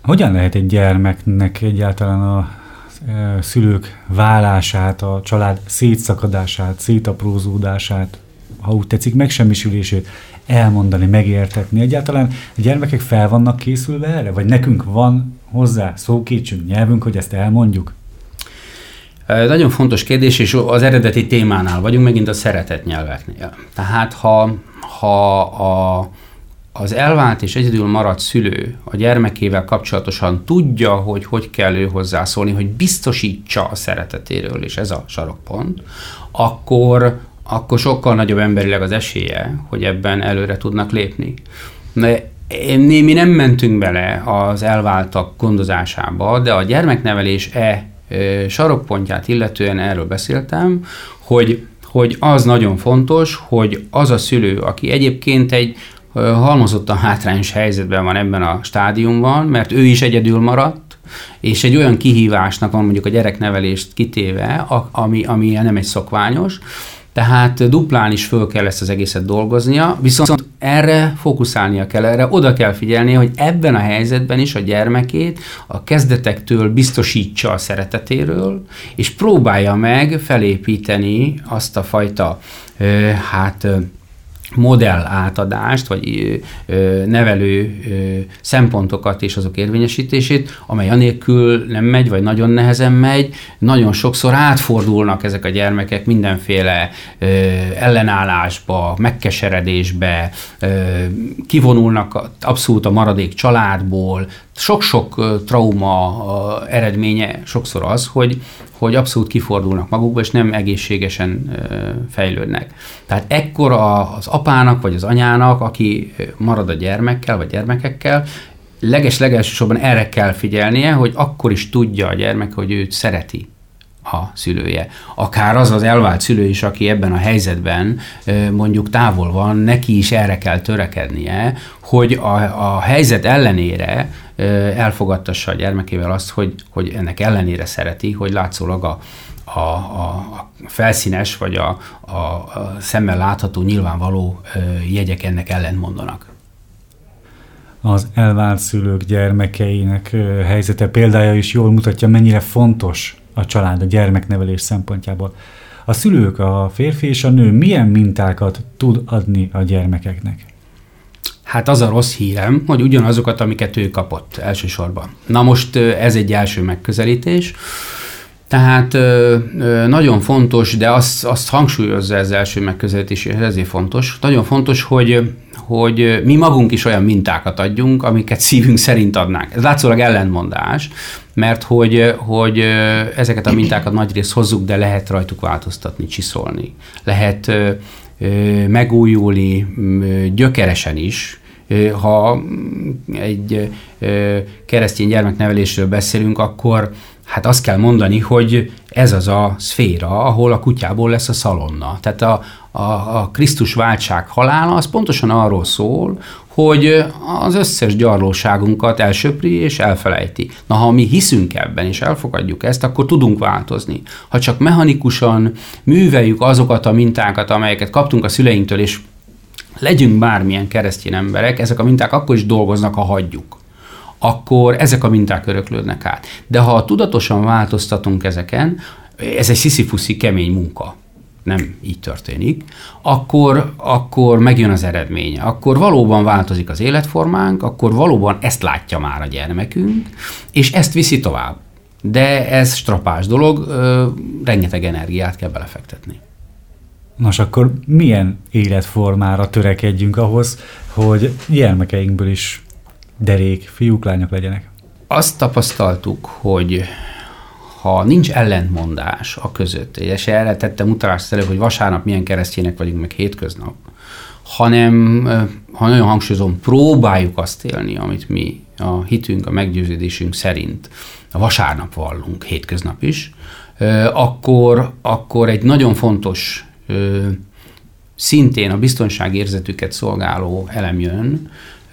Hogyan lehet egy gyermeknek egyáltalán a szülők válását, a család szétszakadását, szétaprózódását, ha úgy tetszik, megsemmisülését elmondani, megértetni? Egyáltalán a gyermekek fel vannak készülve erre? Vagy nekünk van hozzá szókécsünk, nyelvünk, hogy ezt elmondjuk? Nagyon fontos kérdés, és az eredeti témánál vagyunk, megint a szeretett nyelveknél. Tehát ha az elvált és egyedül maradt szülő a gyermekével kapcsolatosan tudja, hogy kell ő hozzászólni, hogy biztosítsa a szeretetéről, és ez a sarokpont, akkor sokkal nagyobb emberileg az esélye, hogy ebben előre tudnak lépni. Mi nem mentünk bele az elváltak gondozásába, de a gyermeknevelés sarokpontját illetően erről beszéltem, hogy az nagyon fontos, hogy az a szülő, aki egyébként egy halmozottan hátrányos helyzetben van ebben a stádiumban, mert ő is egyedül maradt, és egy olyan kihívásnak van mondjuk a gyereknevelést kitéve, ami nem egy szokványos, tehát duplán is föl kell ezt az egészet dolgoznia, viszont erre fókuszálnia kell, erre oda kell figyelnie, hogy ebben a helyzetben is a gyermekét a kezdetektől biztosítsa a szeretetéről, és próbálja meg felépíteni azt a fajta modell átadást, vagy nevelő szempontokat és azok érvényesítését, amely anélkül nem megy, vagy nagyon nehezen megy. Nagyon sokszor átfordulnak ezek a gyermekek mindenféle ellenállásba, megkeseredésbe, kivonulnak abszolút a maradék családból. Sok-sok trauma eredménye sokszor az, hogy abszolút kifordulnak magukba, és nem egészségesen fejlődnek. Tehát ekkor az apának, vagy az anyának, aki marad a gyermekkel, vagy gyermekekkel, legelsősorban erre kell figyelnie, hogy akkor is tudja a gyermek, hogy őt szereti a szülője. Akár az elvált szülő is, aki ebben a helyzetben mondjuk távol van, neki is erre kell törekednie, hogy a helyzet ellenére elfogadtassa a gyermekével azt, hogy ennek ellenére szereti, hogy látszólag a felszínes, vagy a szemmel látható, nyilvánvaló jegyek ennek ellentmondanak. Az elvált szülők gyermekeinek helyzete példája is jól mutatja, mennyire fontos a család, a gyermeknevelés szempontjából. A szülők, a férfi és a nő milyen mintákat tud adni a gyermekeknek? Hát az a rossz hírem, hogy ugyanazokat, amiket ő kapott elsősorban. Na most ez egy első megközelítés, tehát nagyon fontos, de azt hangsúlyozza ez az első megközelítés, és ezért fontos. Nagyon fontos, hogy mi magunk is olyan mintákat adjunk, amiket szívünk szerint adnánk. Ez látszólag ellentmondás, mert hogy ezeket a mintákat nagyrészt hozzuk, de lehet rajtuk változtatni, csiszolni. Lehet megújulni gyökeresen is. Ha egy keresztény gyermeknevelésről beszélünk, akkor hát azt kell mondani, hogy ez az a szféra, ahol a kutyából lesz a szalonna. Tehát a Krisztus váltság halála az pontosan arról szól, hogy az összes gyarlóságunkat elsöpri és elfelejti. Na, ha mi hiszünk ebben és elfogadjuk ezt, akkor tudunk változni. Ha csak mechanikusan műveljük azokat a mintákat, amelyeket kaptunk a szüleinktől, és legyünk bármilyen keresztény emberek, ezek a minták akkor is dolgoznak, ha hagyjuk. Akkor ezek a minták öröklődnek át. De ha tudatosan változtatunk ezeken, ez egy sziszifuszi kemény munka, nem így történik, akkor megjön az eredmény. Akkor valóban változik az életformánk, akkor valóban ezt látja már a gyermekünk, és ezt viszi tovább. De ez strapás dolog, rengeteg energiát kell belefektetni. Nos, akkor milyen életformára törekedjünk ahhoz, hogy gyermekeinkből is derék fiúk, lányok legyenek? Azt tapasztaltuk, hogy ha nincs ellentmondás a között, és erre tettem utalást előbb, hogy vasárnap milyen keresztjének vagyunk, meg hétköznap, hanem, ha nagyon hangsúlyozom, próbáljuk azt élni, amit mi a hitünk, a meggyőződésünk szerint a vasárnap vallunk, hétköznap is, akkor egy nagyon fontos, szintén a biztonságérzetüket szolgáló elem jön,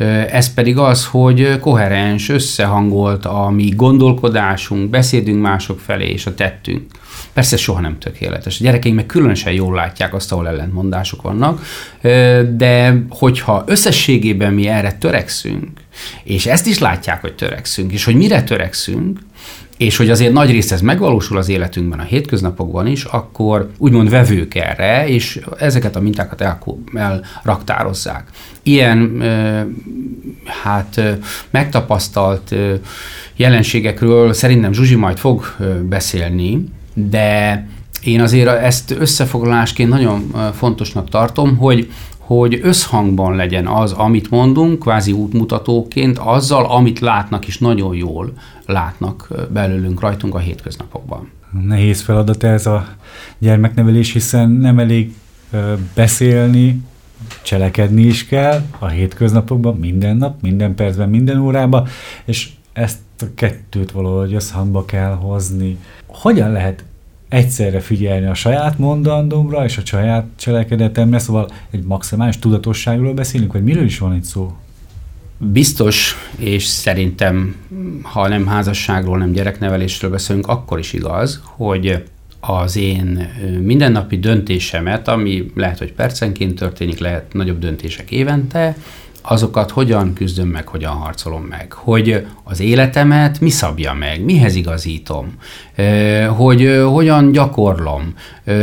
Ez pedig az, hogy koherens, összehangolt a mi gondolkodásunk, beszédünk mások felé és a tettünk. Persze soha nem tökéletes. A gyerekeink meg különösen jól látják azt, ahol ellentmondások vannak, de hogyha összességében mi erre törekszünk, és ezt is látják, hogy törekszünk, és hogy mire törekszünk, és hogy azért nagy részt ez megvalósul az életünkben, a hétköznapokban is, akkor úgymond vevők erre, és ezeket a mintákat elraktározzák. Ilyen megtapasztalt jelenségekről szerintem Zsuzsi majd fog beszélni, de én azért ezt összefoglalásként nagyon fontosnak tartom, hogy összhangban legyen az, amit mondunk, kvázi útmutatóként, azzal, amit látnak, és nagyon jól látnak belőlünk, rajtunk a hétköznapokban. Nehéz feladat ez a gyermeknevelés, hiszen nem elég beszélni, cselekedni is kell a hétköznapokban, minden nap, minden percben, minden órában, és ezt a kettőt valahogy összhangba kell hozni. Hogyan lehet egyszerre figyelni a saját mondandómra és a saját cselekedetemre, szóval egy maximális tudatosságról beszélünk, vagy miről is van itt szó? Biztos, és szerintem, ha nem házasságról, nem gyereknevelésről beszélünk, akkor is igaz, hogy az én mindennapi döntésemet, ami lehet, hogy percenként történik, lehet nagyobb döntések évente, azokat hogyan küzdöm meg, hogyan harcolom meg, hogy az életemet mi szabja meg, mihez igazítom, hogy hogyan gyakorlom,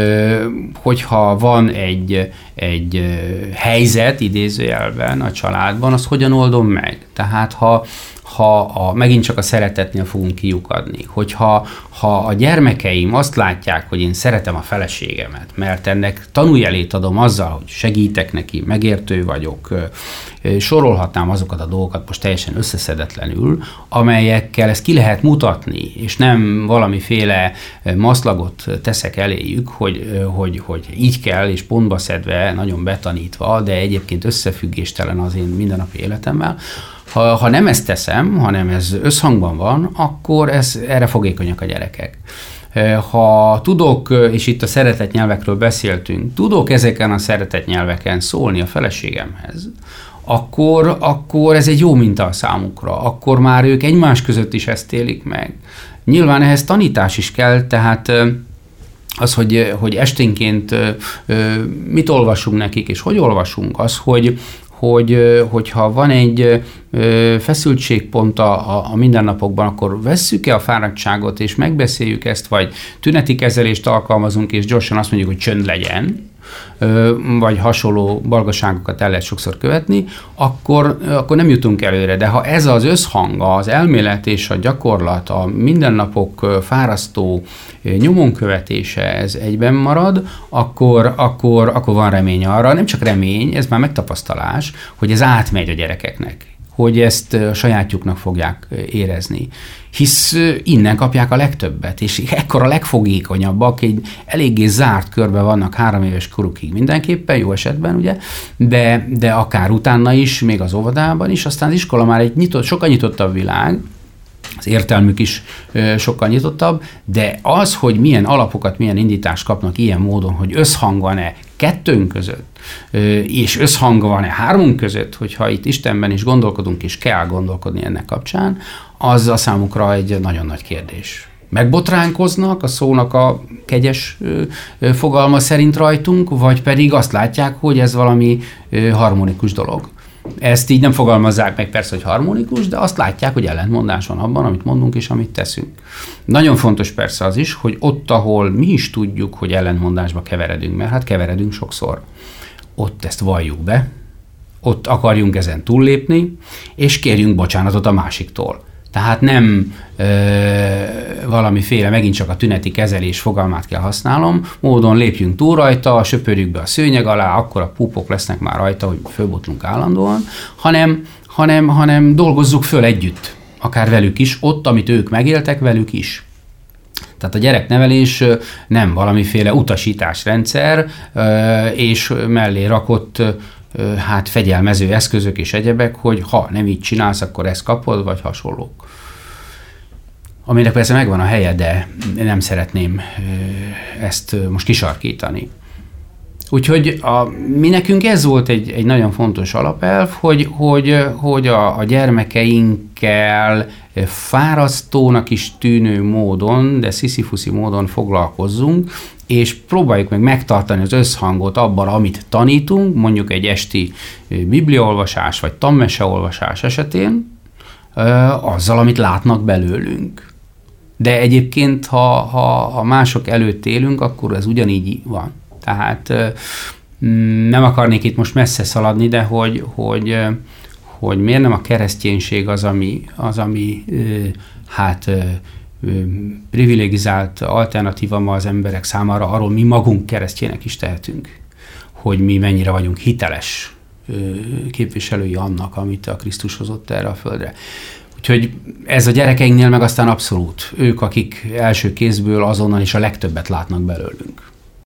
hogyha van egy helyzet idézőjelben a családban, azt hogyan oldom meg. Tehát megint csak a szeretetnél fogunk kiukadni, hogyha a gyermekeim azt látják, hogy én szeretem a feleségemet, mert ennek tanújelét adom azzal, hogy segítek neki, megértő vagyok, sorolhatnám azokat a dolgokat most teljesen összeszedetlenül, amelyekkel ezt ki lehet mutatni, és nem valamiféle maszlagot teszek eléjük, hogy így kell, és pontba szedve, nagyon betanítva, de egyébként összefüggéstelen az én mindennapi életemmel. Ha nem ezt teszem, hanem ez összhangban van, akkor erre fogékonyak a gyerekek. Ha tudok, és itt a szeretett nyelvekről beszéltünk, tudok ezeken a szeretett nyelveken szólni a feleségemhez, akkor ez egy jó minta a számukra, akkor már ők egymás között is ezt élik meg. Nyilván ehhez tanítás is kell, tehát az, hogy esténként mit olvasunk nekik, és hogy olvasunk, az, hogyha van egy feszültségpont a mindennapokban, akkor vesszük-e a fáradtságot, és megbeszéljük ezt, vagy tüneti kezelést alkalmazunk, és gyorsan azt mondjuk, hogy csönd legyen, vagy hasonló balgaságokat el lehet sokszor követni, akkor nem jutunk előre. De ha ez az összhang, az elmélet és a gyakorlat, a mindennapok fárasztó nyomon követése, ez egyben marad, akkor van remény arra, nem csak remény, ez már megtapasztalás, hogy ez átmegy a gyerekeknek, hogy ezt a sajátjuknak fogják érezni. Hisz innen kapják a legtöbbet, és ekkor a legfogékonyabbak, egy eléggé zárt körbe vannak 3 éves korukig mindenképpen, jó esetben, ugye, de akár utána is, még az óvodában is, aztán az iskola már egy sokkal nyitottabb világ, az értelmük is sokkal nyitottabb, de az, hogy milyen alapokat, milyen indítást kapnak ilyen módon, hogy összhang van-e kettőnk között, és összhang van-e 3 között, hogyha itt Istenben is gondolkodunk, és kell gondolkodni ennek kapcsán, az a számukra egy nagyon nagy kérdés. Megbotránkoznak a szónak a kegyes fogalma szerint rajtunk, vagy pedig azt látják, hogy ez valami harmonikus dolog. Ezt így nem fogalmazzák meg persze, hogy harmonikus, de azt látják, hogy ellentmondás van abban, amit mondunk és amit teszünk. Nagyon fontos persze az is, hogy ott, ahol mi is tudjuk, hogy ellentmondásba keveredünk, mert hát keveredünk sokszor, ott ezt valljuk be, ott akarjunk ezen túllépni, és kérjünk bocsánatot a másiktól. Tehát nem valamiféle, megint csak a tüneti kezelés fogalmát kell használnom, módon lépjünk túl rajta, söpörjük be a szőnyeg alá, akkor a púpok lesznek már rajta, hogy fölbotlunk állandóan, hanem dolgozzuk föl együtt, akár velük is, ott, amit ők megéltek, velük is. Tehát a gyereknevelés nem valamiféle utasításrendszer, és mellé rakott fegyelmező eszközök és egyebek, hogy ha nem így csinálsz, akkor ezt kapod, vagy hasonlók. Aminek persze megvan a helye, de nem szeretném ezt most kisarkítani. Úgyhogy mi nekünk ez volt egy nagyon fontos alapelv, hogy a gyermekeinkkel fárasztónak is tűnő módon, de sziszifuszi módon foglalkozzunk, és próbáljuk meg megtartani az összhangot abban, amit tanítunk, mondjuk egy esti bibliaolvasás vagy tanmeseolvasás esetén, azzal, amit látnak belőlünk. De egyébként, ha mások előtt élünk, akkor ez ugyanígy van. Tehát nem akarnék itt most messze szaladni, de hogy miért nem a kereszténység az, ami privilegizált alternatíva ma az emberek számára, arról mi magunk keresztjének is tehetünk, hogy mi mennyire vagyunk hiteles képviselői annak, amit a Krisztus hozott erre a földre. Úgyhogy ez a gyerekeinknél meg aztán abszolút. Ők, akik első kézből azonnal is a legtöbbet látnak belőlünk.